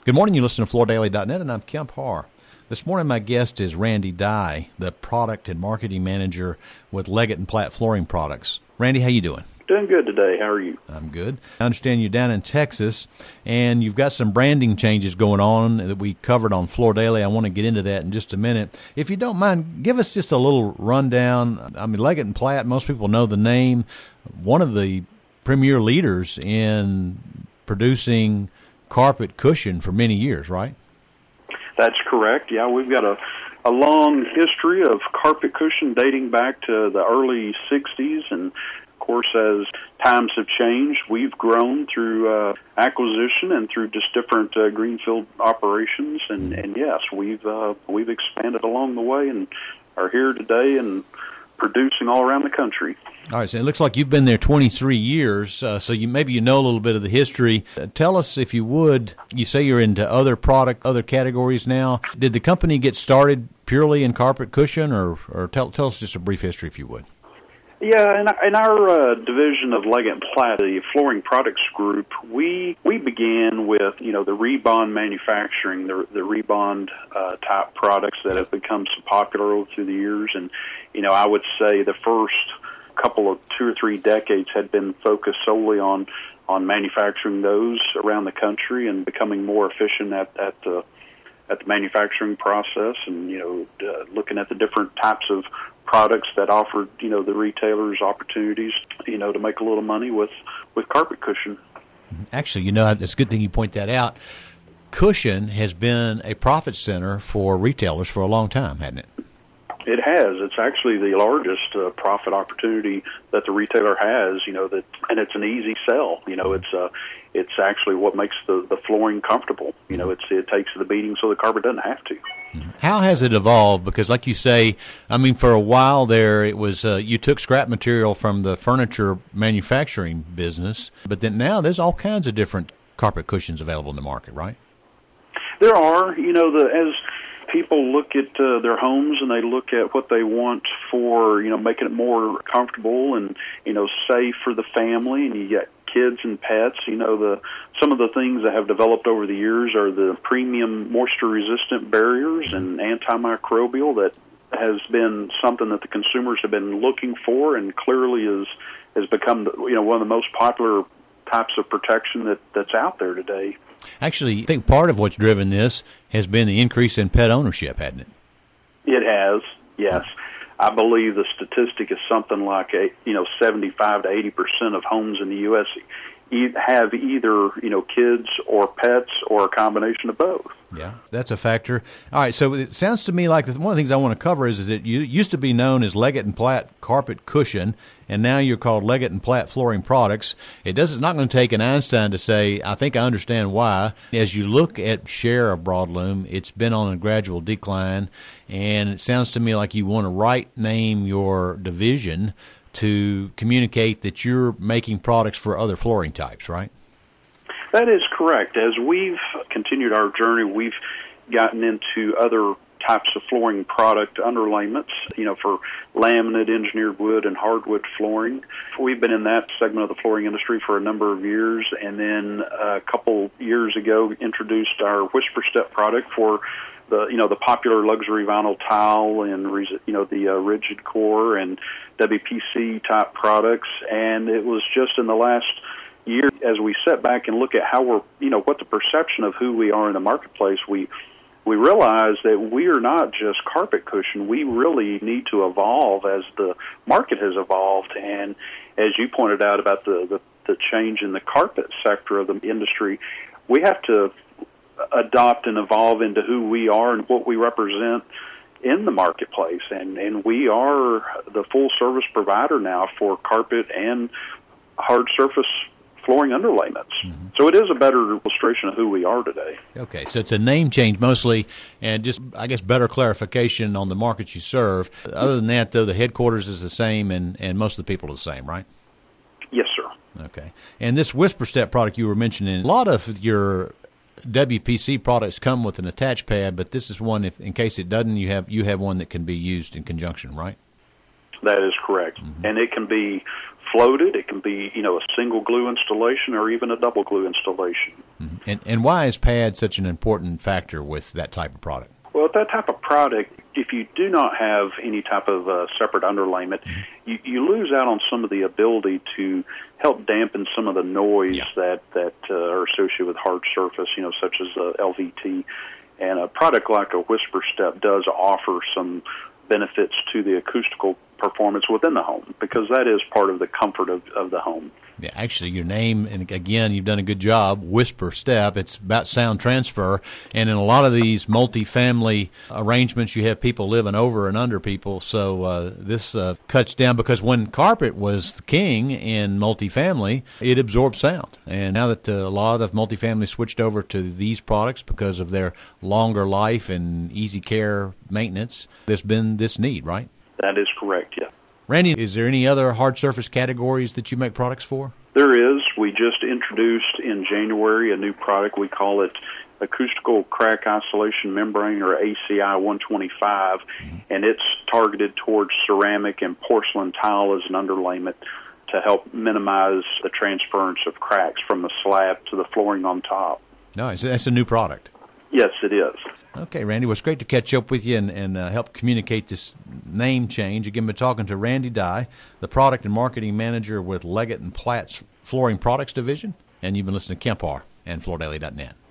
Good morning. You listen to FloorDaily.net, and I'm Kemp Harr. This morning, my guest is Randy Dye, the Product and Marketing Manager with Leggett & Platt Flooring Products. Randy, how you doing? Doing good today. How are you? I'm good. I understand you're down in Texas, and you've got some branding changes going on that we covered on Floor Daily. I want to get into that in just a minute. If you don't mind, give us just a little rundown. I mean, Leggett & Platt, most people know the name. One of the premier leaders in producing carpet cushion for many years, right? That's correct. Yeah, we've got a long history of carpet cushion dating back to the early 60s. And, of course, as times have changed, we've grown through acquisition and through just different greenfield operations. And yes, we've expanded along the way and are here today and producing all around the country. All right, so it looks like you've been there 23 years, so maybe you know a little bit of the history. Tell us, if you would, you say you're into other categories now. Did the company get started purely in carpet cushion, or tell us just a brief history, if you would? Yeah, in our division of Leggett & Platt, the Flooring Products Group, we began with, the rebond manufacturing, the rebond type products that have become so popular through the years. And, I would say the first couple of 2 or 3 decades had been focused solely on manufacturing those around the country and becoming more efficient at the manufacturing process, and looking at the different types of products that offered the retailers opportunities to make a little money with carpet cushion. Actually, it's a good thing you point that out. Cushion has been a profit center for retailers for a long time, hasn't it? It has. It's actually the largest profit opportunity that the retailer has. And it's an easy sell. It's actually what makes the flooring comfortable. It takes the beating so the carpet doesn't have to. How has it evolved? Because, like you say, for a while there, it was you took scrap material from the furniture manufacturing business, but then now there's all kinds of different carpet cushions available in the market, right? There are. As people look at their homes and they look at what they want for, making it more comfortable and, safe for the family, and you get kids and pets, some of the things that have developed over the years are the premium moisture-resistant barriers and antimicrobial that has been something that the consumers have been looking for, and clearly has become, one of the most popular types of protection that's out there today. Actually, I think part of what's driven this has been the increase in pet ownership, hasn't it? It has, yes. I believe the statistic is something like 75 to 80% of homes in the U.S. have either kids or pets or a combination of both. Yeah, that's a factor. All right, so it sounds to me like one of the things I want to cover is that you used to be known as Leggett & Platt Carpet Cushion, and now you're called Leggett & Platt Flooring Products. It's not going to take an Einstein to say, I think I understand why. As you look at share of broadloom, it's been on a gradual decline, and it sounds to me like you want to right-name your division to communicate that you're making products for other flooring types, right? That is correct. As we've continued our journey, we've gotten into other types of flooring product underlayments, for laminate, engineered wood, and hardwood flooring. We've been in that segment of the flooring industry for a number of years, and then a couple years ago introduced our Whisper Step product for the popular luxury vinyl tile and the rigid core and WPC type products. And it was just in the last year, as we sit back and look at how we're, what the perception of who we are in the marketplace, we realize that we are not just carpet cushion. We really need to evolve as the market has evolved. And as you pointed out about the change in the carpet sector of the industry, we have to adopt and evolve into who we are and what we represent in the marketplace. And we are the full service provider now for carpet and hard surface flooring underlayments. Mm-hmm. So it is a better illustration of who we are today. Okay, so it's a name change mostly, and just, I guess, better clarification on the markets you serve. Other than that, though, the headquarters is the same, and most of the people are the same, right? Yes, sir. Okay. And this Whisper Step product you were mentioning, a lot of your WPC products come with an attached pad, but this is one, if in case it doesn't, you have one that can be used in conjunction, right? That is correct. Mm-hmm. And it can be floated. It can be, a single glue installation or even a double glue installation. And why is pad such an important factor with that type of product? Well, with that type of product, if you do not have any type of separate underlayment, you lose out on some of the ability to help dampen some of the noise that are associated with hard surface, such as LVT. And a product like a Whisper Step does offer some benefits to the acoustical performance within the home, because that is part of the comfort of the home. Yeah, actually, your name, and again, you've done a good job, Whisper Step. It's about sound transfer, and in a lot of these multifamily arrangements, you have people living over and under people, so this cuts down, because when carpet was king in multifamily, it absorbed sound, and now that a lot of multifamily switched over to these products because of their longer life and easy care maintenance, there's been this need, right? That is correct, yeah. Randy, is there any other hard surface categories that you make products for? There is. We just introduced in January a new product. We call it Acoustical Crack Isolation Membrane, or ACI 125, and it's targeted towards ceramic and porcelain tile as an underlayment to help minimize the transference of cracks from the slab to the flooring on top. Nice. That's a new product. Yes, it is. Okay, Randy, well, it's great to catch up with you and help communicate this name change. Again, we're talking to Randy Dye, the Product and Marketing Manager with Leggett & Platt's Flooring Products Division, and you've been listening to Kemp Harr and FloorDaily.net.